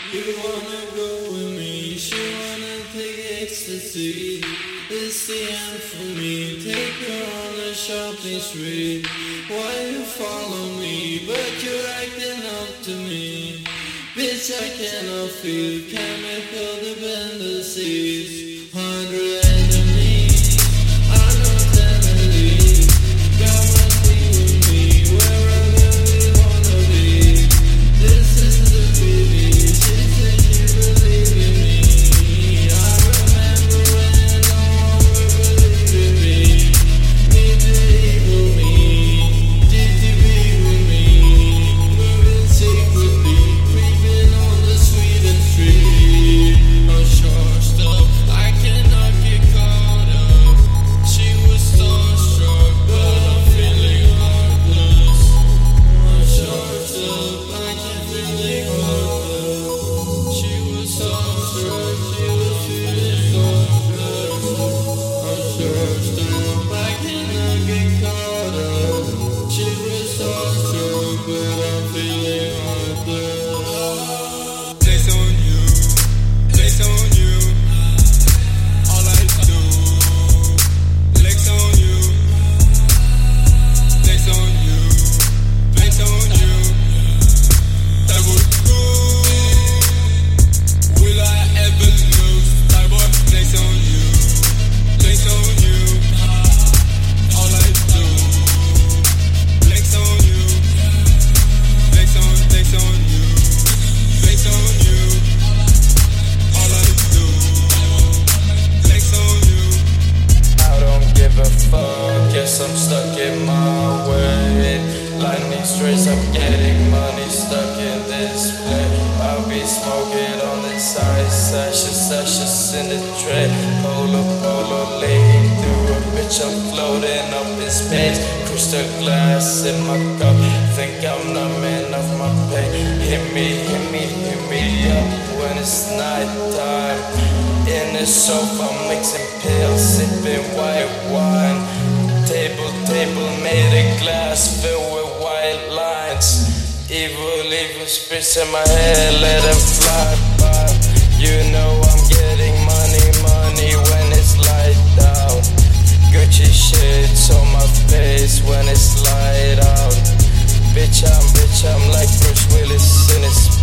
You wanna go with me, she wanna take ecstasy. It's the end for me, take her on a shopping spree. Why you follow me, but you're acting up to me? Bitch, I cannot feel chemical dependencies. 100 enemies, I know that I leave. Got my thing with me, wherever we wanna be. This is the beauty, she said she believed in me. I remember when no one would believe in me. Need to evil me, did you be with me? Moving secretly, creeping on the Sweden street. I'm charged up, I cannot get caught up. She was starstruck, but I'm feeling heartless. I'm charged up, I can't really caught up. She was starstruck, she was feeling heartless. I'm charged up, I cannot get caught up. She was starstruck, but I'm feeling heartless. Flex on you, flex on you. All I do, flex on you, flex on you, flex on you. That would go. Will I ever lose? That boy, flex on you, flex on you. All I do, flex on you, flex on you, flex on you. All I do, flex on you. I don't give a fuck, guess I'm stuck in my way. Lightning strikes, I'm getting money stuck in this play. I'll be smoking on the side, sashes in the tray. Polo, lean through a bitch, I'm floating up in space. Crystal glass in my cup, think I'm numbing off my pain. Hit me up when it's nighttime. In the sofa, mixing pills, sipping white wine. Table made of glass filled with white lines. Evil spirits in my head, let them fly by. You know I'm getting money when it's light out. Gucci shades on my face when it's light out. Bitch, I'm like Bruce Willis in his